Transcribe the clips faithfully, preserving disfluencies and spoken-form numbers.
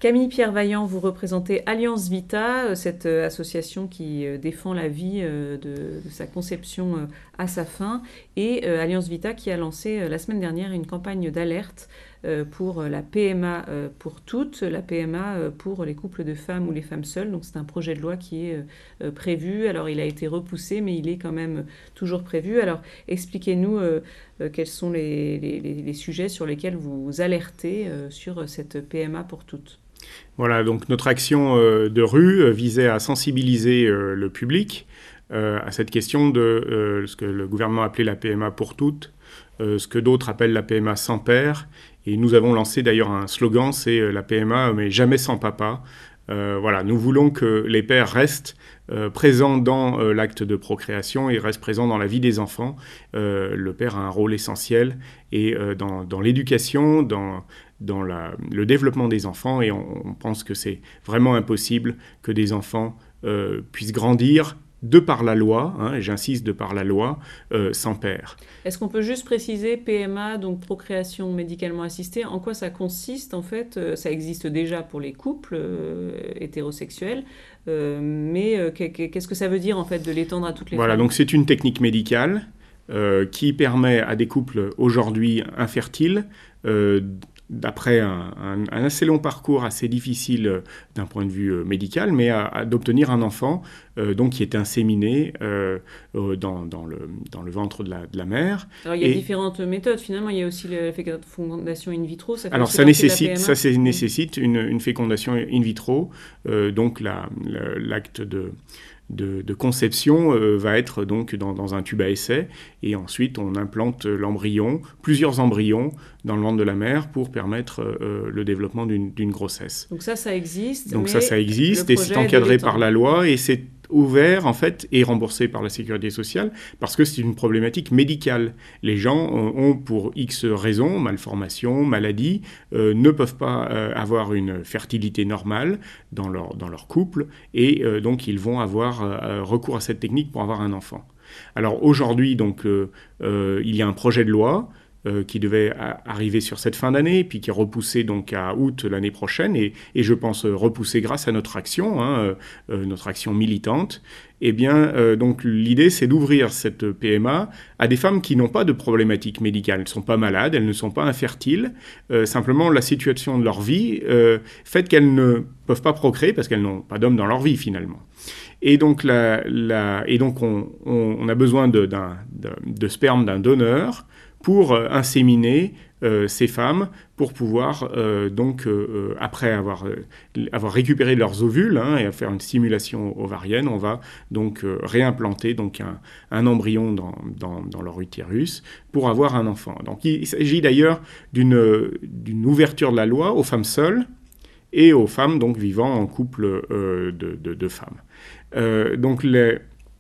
Camille Pierre-Vaillant, vous représentez Alliance Vita, cette association qui défend la vie de, de sa conception à sa fin, et Alliance Vita qui a lancé la semaine dernière une campagne d'alerte pour la P M A pour toutes, la P M A pour les couples de femmes ou les femmes seules. Donc c'est un projet de loi qui est prévu. Alors il a été repoussé, mais il est quand même toujours prévu. Alors expliquez-nous quels sont les, les, les sujets sur lesquels vous alertez sur cette P M A pour toutes. Voilà, donc notre action euh, de rue euh, visait à sensibiliser euh, le public euh, à cette question de euh, ce que le gouvernement appelait la P M A pour toutes, euh, ce que d'autres appellent la P M A sans père. Et nous avons lancé d'ailleurs un slogan, c'est euh, la P M A mais jamais sans papa. Euh, voilà, nous voulons que les pères restent euh, présents dans euh, l'acte de procréation et restent présents dans la vie des enfants. Euh, le père a un rôle essentiel et euh, dans, dans l'éducation, dans, dans la, le développement des enfants, et on, on pense que c'est vraiment impossible que des enfants euh, puissent grandir de par la loi, hein, et j'insiste, de par la loi, euh, sans père. Est-ce qu'on peut juste préciser P M A, donc procréation médicalement assistée, en quoi ça consiste en fait? Ça existe déjà pour les couples euh, hétérosexuels, euh, mais euh, qu'est-ce que ça veut dire en fait de l'étendre à toutes les voilà, femmes? Voilà, donc c'est une technique médicale euh, qui permet à des couples aujourd'hui infertiles euh, d'après un, un, un assez long parcours, assez difficile euh, d'un point de vue euh, médical, mais à, à, d'obtenir un enfant euh, donc, qui est inséminé euh, euh, dans, dans, le, dans le ventre de la, de la mère. Alors il y a et, différentes méthodes, finalement, il y a aussi la fécondation in vitro. Ça fait alors ça nécessite, ça c'est, nécessite une, une fécondation in vitro, euh, donc la, la, l'acte de... De, de conception euh, va être donc dans, dans un tube à essai, et ensuite on implante l'embryon, plusieurs embryons dans le ventre de la mère pour permettre euh, le développement d'une, d'une grossesse. Donc ça, ça existe. Donc ça, ça existe et c'est encadré par la loi et c'est ouvert en fait et remboursé par la sécurité sociale parce que c'est une problématique médicale. Les gens ont pour X raisons, malformation, maladie, euh, ne peuvent pas euh, avoir une fertilité normale dans leur, dans leur couple et euh, donc ils vont avoir euh, recours à cette technique pour avoir un enfant. Alors aujourd'hui, donc, euh, euh, il y a un projet de loi Euh, qui devait a- arriver sur cette fin d'année, puis qui est repoussé donc à août l'année prochaine, et, et je pense euh, repoussé grâce à notre action, hein, euh, notre action militante. Eh bien, euh, donc l'idée, c'est d'ouvrir cette P M A à des femmes qui n'ont pas de problématiques médicales. Elles ne sont pas malades, elles ne sont pas infertiles. Euh, simplement, la situation de leur vie euh, fait qu'elles ne peuvent pas procréer parce qu'elles n'ont pas d'homme dans leur vie, finalement. Et donc, la, la, et donc on, on, on a besoin de, d'un, de, de sperme d'un donneur pour euh, inséminer euh, ces femmes, pour pouvoir, euh, donc, euh, après avoir, euh, avoir récupéré leurs ovules hein, et faire une stimulation ovarienne, on va donc euh, réimplanter donc, un, un embryon dans, dans, dans leur utérus pour avoir un enfant. Donc, il, il s'agit d'ailleurs d'une, d'une ouverture de la loi aux femmes seules et aux femmes donc, vivant en couple euh, de, de, de femmes. Euh, donc, les...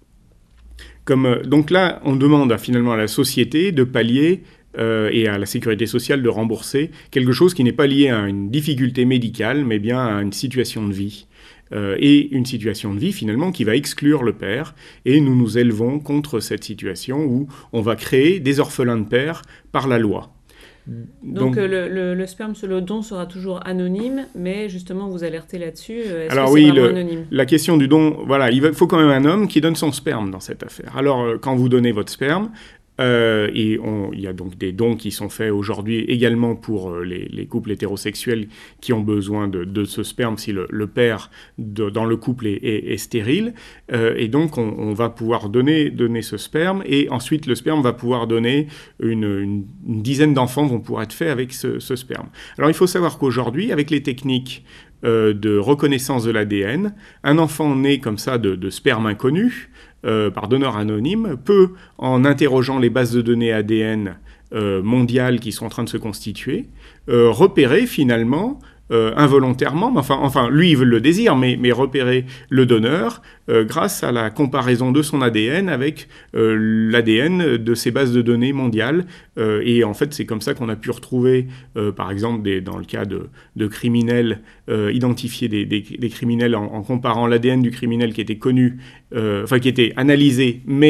Comme, donc là, on demande à, finalement à la société de pallier euh, et à la sécurité sociale de rembourser quelque chose qui n'est pas lié à une difficulté médicale, mais bien à une situation de vie. Euh, et une situation de vie, finalement, qui va exclure le père. Et nous nous élevons contre cette situation où on va créer des orphelins de père par la loi. Donc, Donc le, le, le sperme, le don sera toujours anonyme, mais justement vous alertez là-dessus. Est-ce alors que oui, c'est vraiment le, anonyme? La question du don, voilà, il faut quand même un homme qui donne son sperme dans cette affaire. Alors quand vous donnez votre sperme, euh, et on, il y a donc des dons qui sont faits aujourd'hui également pour les, les couples hétérosexuels qui ont besoin de, de ce sperme si le, le père de, dans le couple est, est, est stérile. Euh, et donc on, on va pouvoir donner, donner ce sperme et ensuite le sperme va pouvoir donner une, une, une dizaine d'enfants vont pouvoir être faits avec ce, ce sperme. Alors il faut savoir qu'aujourd'hui, avec les techniques euh, de reconnaissance de l'A D N, un enfant né comme ça de, de sperme inconnu, Euh, par donneur anonyme, peut, en interrogeant les bases de données A D N euh, mondiales qui sont en train de se constituer, euh, repérer finalement, euh, involontairement, enfin, enfin lui il le désire, mais, mais repérer le donneur euh, grâce à la comparaison de son A D N avec euh, l'A D N de ces bases de données mondiales. Euh, et en fait, c'est comme ça qu'on a pu retrouver, euh, par exemple, des, dans le cas de, de criminels, euh, identifier des, des, des criminels en, en comparant l'A D N du criminel qui était connu, euh, enfin qui était analysé, mais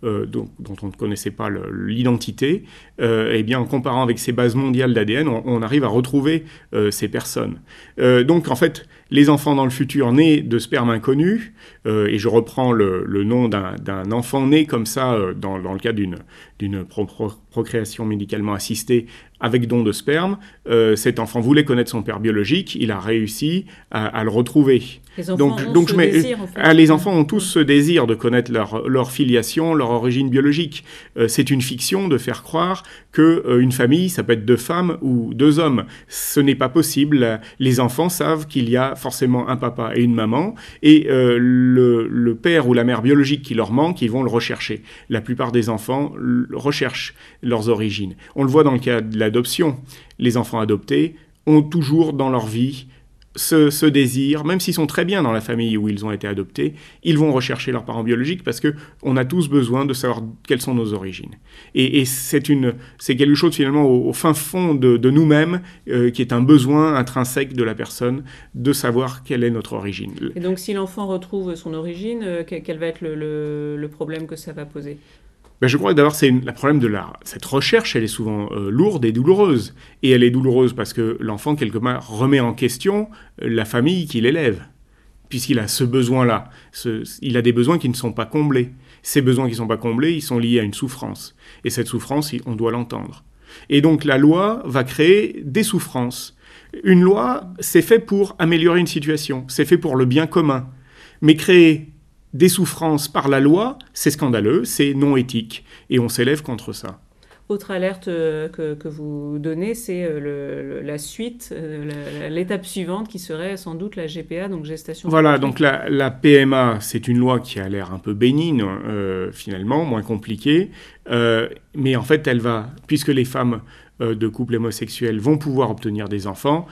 euh, dont, dont on ne connaissait pas le, l'identité, euh, eh bien, en comparant avec ces bases mondiales d'A D N, on, on arrive à retrouver euh, ces personnes. Euh, donc, en fait, les enfants dans le futur nés de sperme inconnu, euh, et je reprends le, le nom d'un, d'un enfant né comme ça, euh, dans, dans le cadre d'une, d'une pro- pro- procréation médicalement assistée avec don de sperme, euh, cet enfant voulait connaître son père biologique, il a réussi à, à le retrouver. Les enfants donc, ont donc ce je mets, désir, en fait. ah, les enfants ont tous ce désir de connaître leur, leur filiation, leur origine biologique. Euh, c'est une fiction de faire croire qu'une euh, famille, ça peut être deux femmes ou deux hommes. Ce n'est pas possible. Les enfants savent qu'il y a forcément un papa et une maman, et euh, le, le père ou la mère biologique qui leur manque, ils vont le rechercher. La plupart des enfants recherchent leurs origines. On le voit dans le cas de l'adoption. Les enfants adoptés ont toujours dans leur vie ce, ce désir, même s'ils sont très bien dans la famille où ils ont été adoptés, ils vont rechercher leurs parents biologiques parce qu'on a tous besoin de savoir quelles sont nos origines. Et, et c'est, une, c'est quelque chose finalement au, au fin fond de, de nous-mêmes euh, qui est un besoin intrinsèque de la personne de savoir quelle est notre origine. Et donc si l'enfant retrouve son origine, euh, quel va être le, le, le problème que ça va poser ? Ben je crois que d'abord, c'est une, le problème de la, cette recherche, elle est souvent euh, lourde et douloureuse. Et elle est douloureuse parce que l'enfant, quelque part, remet en question la famille qu'il élève, puisqu'il a ce besoin-là. Ce, il a des besoins qui ne sont pas comblés. Ces besoins qui ne sont pas comblés, ils sont liés à une souffrance. Et cette souffrance, on doit l'entendre. Et donc, la loi va créer des souffrances. Une loi, c'est fait pour améliorer une situation. C'est fait pour le bien commun. Mais créer des souffrances par la loi, c'est scandaleux, c'est non éthique, et on s'élève contre ça. Autre alerte euh, que, que vous donnez, c'est euh, le, le, la suite, euh, la, l'étape suivante qui serait sans doute la G P A, donc gestation. Voilà, donc la, la P M A, c'est une loi qui a l'air un peu bénigne, euh, finalement, moins compliquée, euh, mais en fait, elle va, puisque les femmes euh, de couples homosexuels vont pouvoir obtenir des enfants,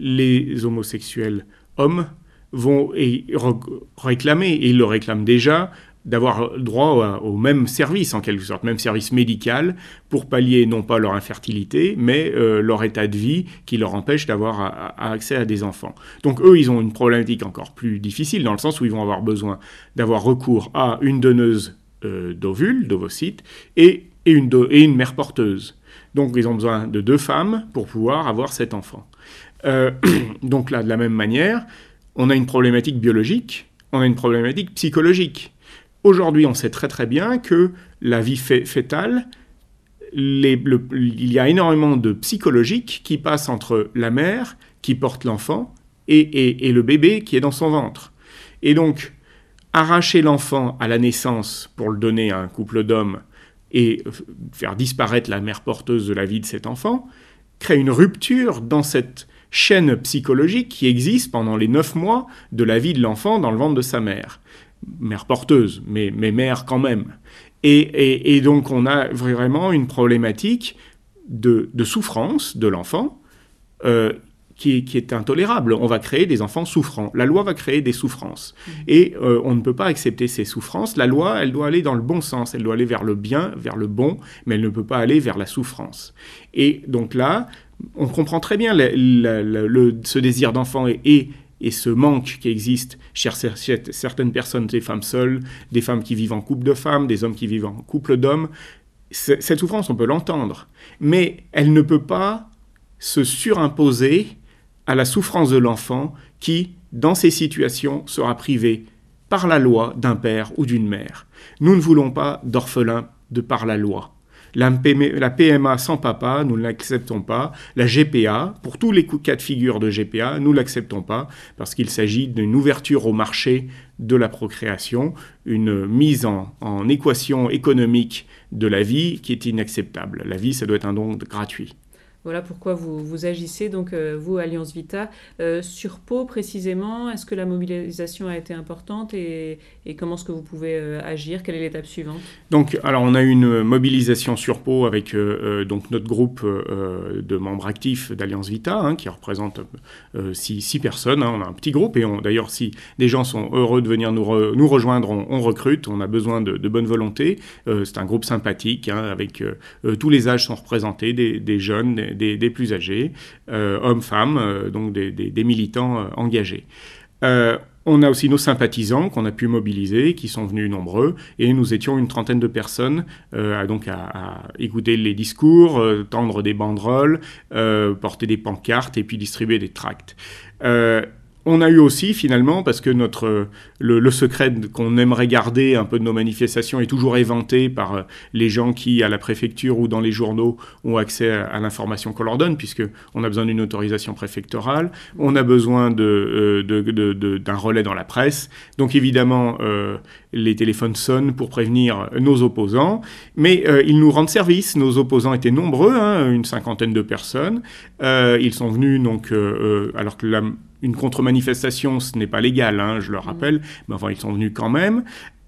les homosexuels hommes vont et re- réclamer, et ils le réclament déjà, d'avoir droit au même service, en quelque sorte, même service médical, pour pallier non pas leur infertilité, mais euh, leur état de vie qui leur empêche d'avoir a, a accès à des enfants. Donc eux, ils ont une problématique encore plus difficile, dans le sens où ils vont avoir besoin d'avoir recours à une donneuse euh, d'ovules, d'ovocytes, et, et, une do- et une mère porteuse. Donc ils ont besoin de deux femmes pour pouvoir avoir cet enfant. Euh, donc là, de la même manière, on a une problématique biologique, on a une problématique psychologique. Aujourd'hui, on sait très très bien que la vie fœtale, les, le, il y a énormément de psychologique qui passe entre la mère qui porte l'enfant et, et, et le bébé qui est dans son ventre. Et donc, arracher l'enfant à la naissance pour le donner à un couple d'hommes et faire disparaître la mère porteuse de la vie de cet enfant, crée une rupture dans cette chaîne psychologique qui existe pendant les neuf mois de la vie de l'enfant dans le ventre de sa mère. Mère porteuse, mais, mais mère quand même. Et, et, et donc on a vraiment une problématique de, de souffrance de l'enfant euh, qui, qui est intolérable. On va créer des enfants souffrants. La loi va créer des souffrances. Mmh. Et euh, on ne peut pas accepter ces souffrances. La loi, elle doit aller dans le bon sens. Elle doit aller vers le bien, vers le bon, mais elle ne peut pas aller vers la souffrance. Et donc là, on comprend très bien la, la, la, le, ce désir d'enfant et, et, et ce manque qui existe chez certaines personnes, des femmes seules, des femmes qui vivent en couple de femmes, des hommes qui vivent en couple d'hommes. C- cette souffrance, on peut l'entendre, mais elle ne peut pas se surimposer à la souffrance de l'enfant qui, dans ces situations, sera privé par la loi d'un père ou d'une mère. Nous ne voulons pas d'orphelins de par la loi. La P M A sans papa, nous ne l'acceptons pas. La G P A, pour tous les cas de figure de G P A, nous ne l'acceptons pas parce qu'il s'agit d'une ouverture au marché de la procréation, une mise en, en équation économique de la vie qui est inacceptable. La vie, ça doit être un don gratuit. Voilà pourquoi vous, vous agissez, donc euh, vous, Alliance Vita. Euh, sur Pau, précisément, est-ce que la mobilisation a été importante et, et comment est-ce que vous pouvez euh, agir ? Quelle est l'étape suivante ? Donc, alors, on a eu une mobilisation sur Pau avec euh, donc notre groupe euh, de membres actifs d'Alliance Vita, hein, qui représente euh, six, six personnes. Hein, on a un petit groupe et on, d'ailleurs, si des gens sont heureux de venir nous, re, nous rejoindre, on, on recrute. On a besoin de, de bonne volonté. Euh, c'est un groupe sympathique, hein, avec euh, tous les âges sont représentés, des, des jeunes, des Des, des plus âgés, euh, hommes, femmes, euh, donc des, des, des militants euh, engagés. Euh, On a aussi nos sympathisants qu'on a pu mobiliser, qui sont venus nombreux, et nous étions une trentaine de personnes euh, à, donc à, à écouter les discours, euh, tendre des banderoles, euh, porter des pancartes et puis distribuer des tracts. Euh, On a eu aussi, finalement, parce que notre, le, le secret qu'on aimerait garder un peu de nos manifestations est toujours éventé par les gens qui, à la préfecture ou dans les journaux, ont accès à, à l'information qu'on leur donne, puisqu'on a besoin d'une autorisation préfectorale, on a besoin de, de, de, de, d'un relais dans la presse. Donc, évidemment, euh, les téléphones sonnent pour prévenir nos opposants, mais euh, ils nous rendent service. Nos opposants étaient nombreux, hein, une cinquantaine de personnes. Euh, ils sont venus, donc, euh, alors que la Une contre-manifestation, ce n'est pas légal, hein, je le rappelle, mais enfin, ils sont venus quand même.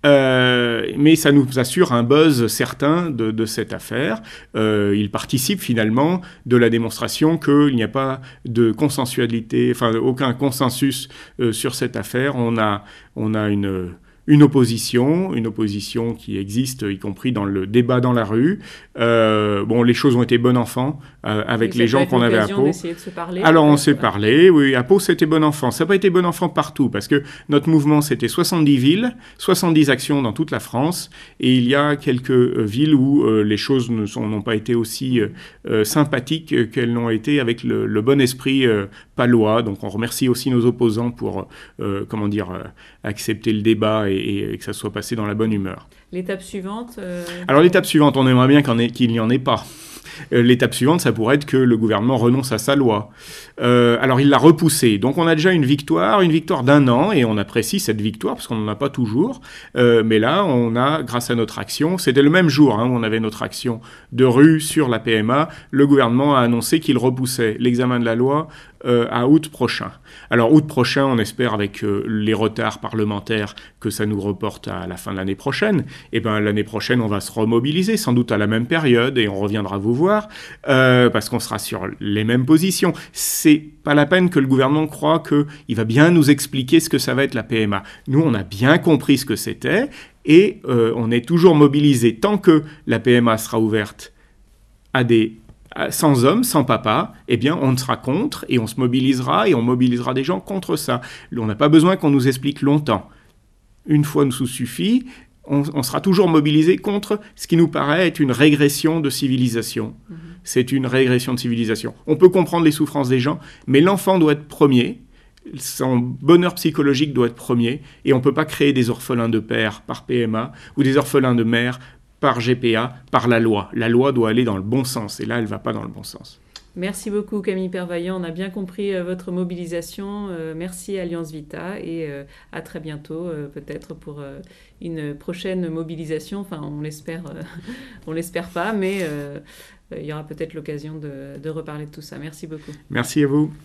Euh, mais ça nous assure un buzz certain de, de cette affaire. Euh, il participe finalement de la démonstration qu'il n'y a pas de consensualité, enfin aucun consensus euh, sur cette affaire. On a, on a une... Une opposition, une opposition qui existe, y compris dans le débat dans la rue. Euh, bon, les choses ont été bon enfant euh, avec les gens qu'on avait à Pau. De se parler, Alors, on s'est parlé, oui, à Pau, c'était bon enfant. Ça n'a pas été bon enfant partout, parce que notre mouvement, c'était soixante-dix villes, soixante-dix actions dans toute la France, et il y a quelques euh, villes où euh, les choses ne sont, n'ont pas été aussi euh, sympathiques qu'elles l'ont été avec le, le bon esprit euh, palois. Donc, on remercie aussi nos opposants pour, euh, comment dire, euh, accepter le débat et Et, et que ça soit passé dans la bonne humeur. L'étape suivante euh... Alors l'étape suivante, on aimerait bien qu'en ait, qu'il n'y en ait pas. Euh, l'étape suivante, ça pourrait être que le gouvernement renonce à sa loi. Euh, alors il l'a repoussée. Donc on a déjà une victoire, une victoire d'un an, et on apprécie cette victoire, parce qu'on n'en a pas toujours. Euh, mais là, on a, grâce à notre action, c'était le même jour hein, où on avait notre action de rue sur la P M A, le gouvernement a annoncé qu'il repoussait l'examen de la loi euh, à août prochain. Alors août prochain, on espère avec euh, les retards parlementaires que ça nous reporte à la fin de l'année prochaine. Et bien l'année prochaine, on va se remobiliser, sans doute à la même période, et on reviendra vous voir, euh, parce qu'on sera sur les mêmes positions. C'est pas la peine que le gouvernement croie qu'il va bien nous expliquer ce que ça va être la P M A. Nous, on a bien compris ce que c'était, et euh, on est toujours mobilisés. Tant que la P M A sera ouverte à des sans hommes, sans papa, eh bien, on sera contre, et on se mobilisera, et on mobilisera des gens contre ça. On n'a pas besoin qu'on nous explique longtemps. Une fois nous suffit, on, on sera toujours mobilisé contre ce qui nous paraît être une régression de civilisation. Mmh. C'est une régression de civilisation. On peut comprendre les souffrances des gens, mais l'enfant doit être premier, son bonheur psychologique doit être premier, et on ne peut pas créer des orphelins de père par P M A, ou des orphelins de mère par G P A, par la loi. La loi doit aller dans le bon sens, et là, elle ne va pas dans le bon sens. Merci beaucoup Camille Pervaillant, on a bien compris euh, votre mobilisation. Euh, merci Alliance Vita, et euh, à très bientôt, euh, peut-être pour euh, une prochaine mobilisation. Enfin, on l'espère, euh, on l'espère pas, mais euh, il y aura peut-être l'occasion de, de reparler de tout ça. Merci beaucoup. Merci à vous.